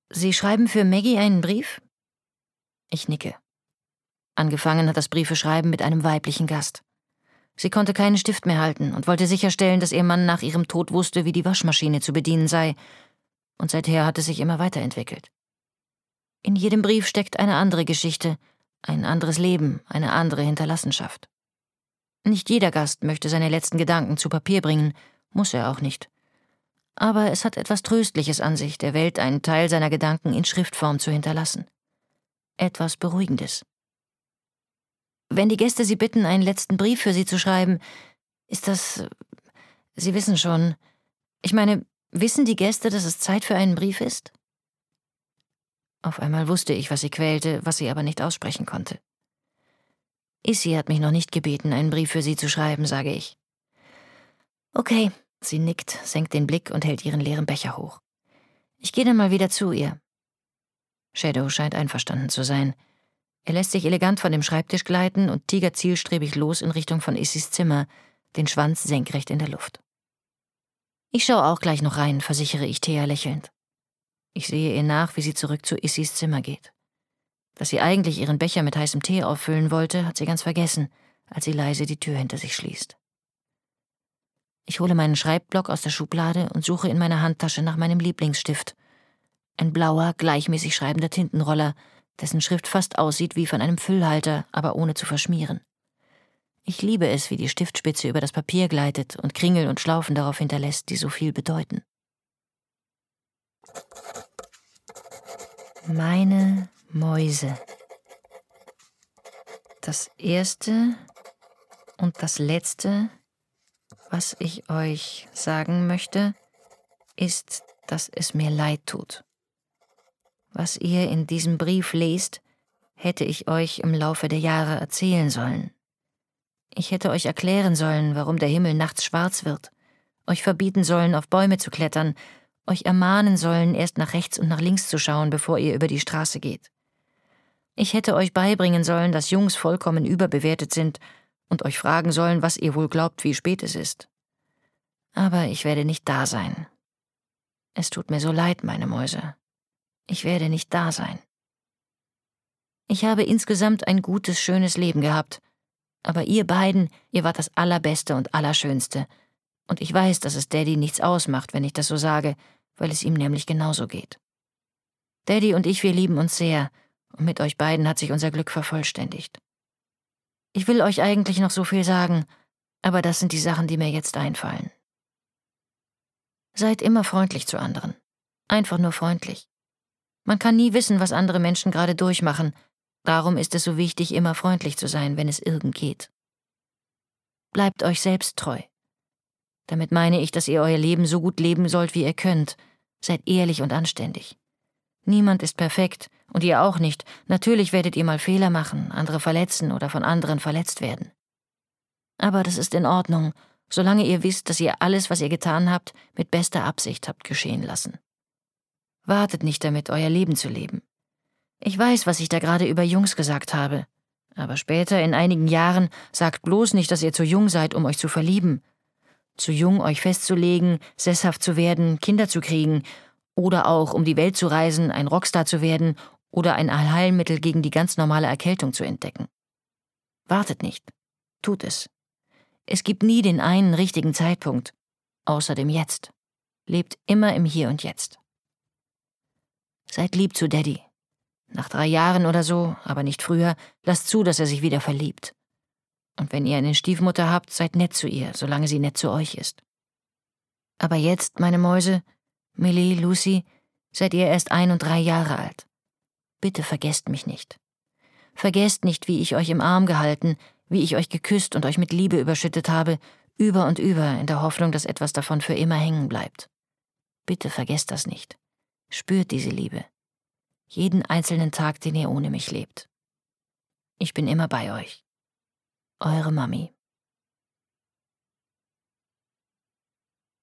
Sie schreiben für Maggie einen Brief? Ich nicke. Angefangen hat das Briefeschreiben mit einem weiblichen Gast. Sie konnte keinen Stift mehr halten und wollte sicherstellen, dass ihr Mann nach ihrem Tod wusste, wie die Waschmaschine zu bedienen sei. Und seither hat es sich immer weiterentwickelt. In jedem Brief steckt eine andere Geschichte, ein anderes Leben, eine andere Hinterlassenschaft. Nicht jeder Gast möchte seine letzten Gedanken zu Papier bringen, muss er auch nicht. Aber es hat etwas Tröstliches an sich, der Welt einen Teil seiner Gedanken in Schriftform zu hinterlassen. Etwas Beruhigendes. Wenn die Gäste Sie bitten, einen letzten Brief für Sie zu schreiben, ist das... Sie wissen schon... Ich meine, wissen die Gäste, dass es Zeit für einen Brief ist? Auf einmal wusste ich, was sie quälte, was sie aber nicht aussprechen konnte. Issy hat mich noch nicht gebeten, einen Brief für Sie zu schreiben, sage ich. Okay, sie nickt, senkt den Blick und hält ihren leeren Becher hoch. Ich gehe dann mal wieder zu ihr. Shadow scheint einverstanden zu sein. Er lässt sich elegant von dem Schreibtisch gleiten und tigert zielstrebig los in Richtung von Issys Zimmer, den Schwanz senkrecht in der Luft. Ich schaue auch gleich noch rein, versichere ich Thea lächelnd. Ich sehe ihr nach, wie sie zurück zu Issys Zimmer geht. Dass sie eigentlich ihren Becher mit heißem Tee auffüllen wollte, hat sie ganz vergessen, als sie leise die Tür hinter sich schließt. Ich hole meinen Schreibblock aus der Schublade und suche in meiner Handtasche nach meinem Lieblingsstift. Ein blauer, gleichmäßig schreibender Tintenroller, dessen Schrift fast aussieht wie von einem Füllhalter, aber ohne zu verschmieren. Ich liebe es, wie die Stiftspitze über das Papier gleitet und Kringel und Schlaufen darauf hinterlässt, die so viel bedeuten. Meine Mäuse. Das Erste und das Letzte, was ich euch sagen möchte, ist, dass es mir leid tut. Was ihr in diesem Brief lest, hätte ich euch im Laufe der Jahre erzählen sollen. Ich hätte euch erklären sollen, warum der Himmel nachts schwarz wird, euch verbieten sollen, auf Bäume zu klettern, euch ermahnen sollen, erst nach rechts und nach links zu schauen, bevor ihr über die Straße geht. Ich hätte euch beibringen sollen, dass Jungs vollkommen überbewertet sind und euch fragen sollen, was ihr wohl glaubt, wie spät es ist. Aber ich werde nicht da sein. Es tut mir so leid, meine Mäuse. Ich werde nicht da sein. Ich habe insgesamt ein gutes, schönes Leben gehabt. Aber ihr beiden, ihr wart das Allerbeste und Allerschönste. Und ich weiß, dass es Daddy nichts ausmacht, wenn ich das so sage, weil es ihm nämlich genauso geht. Daddy und ich, wir lieben uns sehr, und mit euch beiden hat sich unser Glück vervollständigt. Ich will euch eigentlich noch so viel sagen, aber das sind die Sachen, die mir jetzt einfallen. Seid immer freundlich zu anderen. Einfach nur freundlich. Man kann nie wissen, was andere Menschen gerade durchmachen. Darum ist es so wichtig, immer freundlich zu sein, wenn es irgend geht. Bleibt euch selbst treu. Damit meine ich, dass ihr euer Leben so gut leben sollt, wie ihr könnt. Seid ehrlich und anständig. Niemand ist perfekt und ihr auch nicht. Natürlich werdet ihr mal Fehler machen, andere verletzen oder von anderen verletzt werden. Aber das ist in Ordnung, solange ihr wisst, dass ihr alles, was ihr getan habt, mit bester Absicht habt geschehen lassen. Wartet nicht damit, euer Leben zu leben. Ich weiß, was ich da gerade über Jungs gesagt habe. Aber später, in einigen Jahren, sagt bloß nicht, dass ihr zu jung seid, um euch zu verlieben. Zu jung, euch festzulegen, sesshaft zu werden, Kinder zu kriegen oder auch, um die Welt zu reisen, ein Rockstar zu werden oder ein Allheilmittel gegen die ganz normale Erkältung zu entdecken. Wartet nicht. Tut es. Es gibt nie den einen richtigen Zeitpunkt, außer dem Jetzt. Lebt immer im Hier und Jetzt. Seid lieb zu Daddy. Nach 3 Jahren oder so, aber nicht früher, lasst zu, dass er sich wieder verliebt. Und wenn ihr eine Stiefmutter habt, seid nett zu ihr, solange sie nett zu euch ist. Aber jetzt, meine Mäuse, Millie, Lucy, seid ihr erst 1 und 3 Jahre alt. Bitte vergesst mich nicht. Vergesst nicht, wie ich euch im Arm gehalten, wie ich euch geküsst und euch mit Liebe überschüttet habe, über und über, in der Hoffnung, dass etwas davon für immer hängen bleibt. Bitte vergesst das nicht. Spürt diese Liebe. Jeden einzelnen Tag, den ihr ohne mich lebt. Ich bin immer bei euch. Eure Mami.